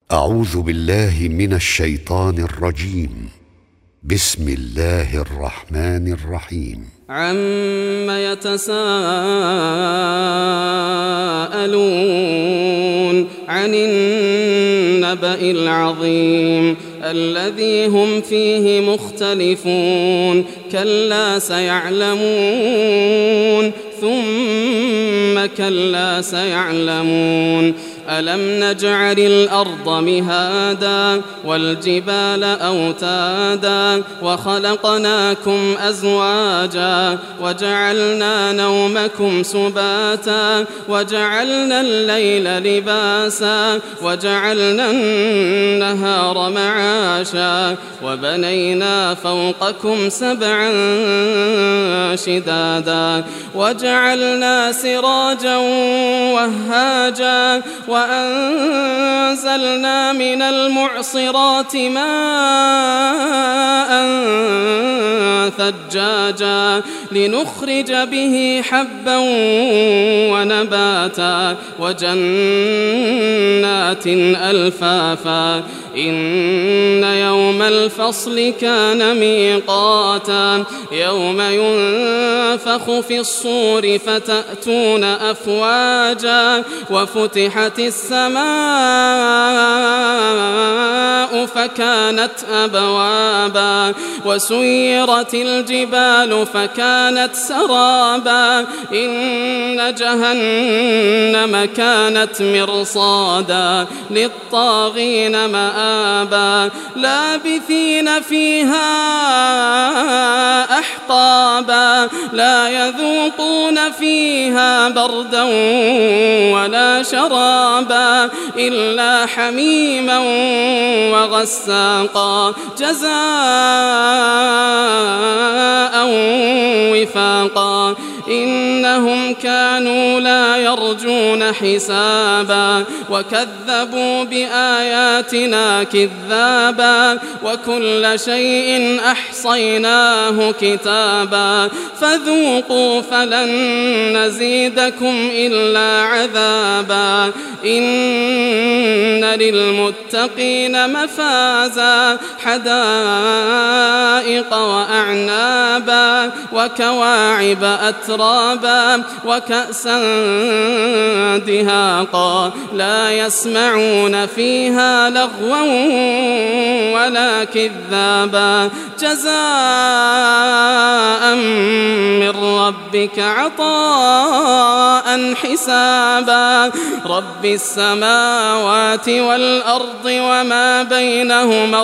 أعوذ بالله من الشيطان الرجيم. بسم الله الرحمن الرحيم. عم يتساءلون عن النبأ العظيم الذي هم فيه مختلفون كلا سيعلمون ثم كلا سيعلمون ألم نجعل الأرض مهادا والجبال أوتادا وخلقناكم أزواجا وجعلنا نومكم سباتا وجعلنا الليل لباسا وجعلنا النهار معاشا وبنينا فوقكم سبعا شدادا وجعلنا سراجا وهاجا وأنزلنا من المعصرات ماء ثجاجا لنخرج به حبا ونباتا وجنات ألفافا إن يوم الفصل كان ميقاتا يوم ينفخ في الصور فتأتون أفواجا وفتحت السماء فكانت أبوابا وسيرت الجبال فكانت سرابا إن جهنم كانت مرصادا للطاغين مآبا لابثين فيها أحقابا لا يذوقون فيها بردا ولا شرابا إلا حميما وغساقا جزاء وفاقا إنهم كانوا لا يرجون حسابا وكذبوا بآياتنا كذابا وكل شيء أحصيناه كتابا فذوقوا فلن نزيدكم إلا عذابا إن للمتقين مفازا حدائق وأعنابا وكواعب أترابا وكأسا دهاقا لا يسمعون فيها لغوا ولا كذابا جزاء من ربك عطاء حسابا رب السماوات والأرض وما بينهما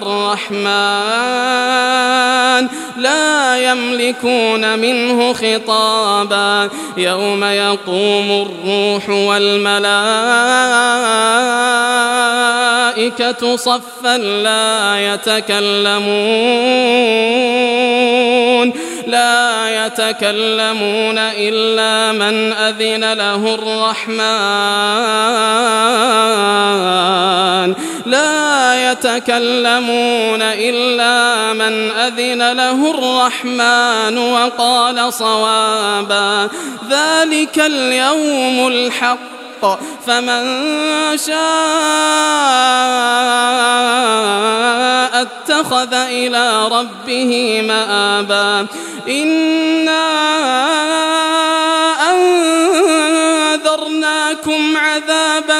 الرحمن لا يملكون منه خطابا يوم يقوم الروح والملائكة صفا لا يتكلمون إلا من أذن له الرحمن لا يتكلمون إلا من أذن له الرحمن وقال صوابا ذلك اليوم الحق فمن شاء اتخذ إلى ربه مآبا إنا أنذرناكم عذابا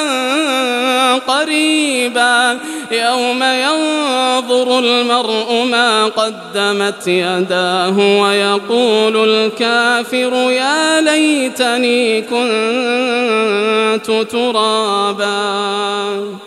قريبا يوم ينظر المرء ما قدمت يداه ويقول الكافر يا ليتني كنت ترابا.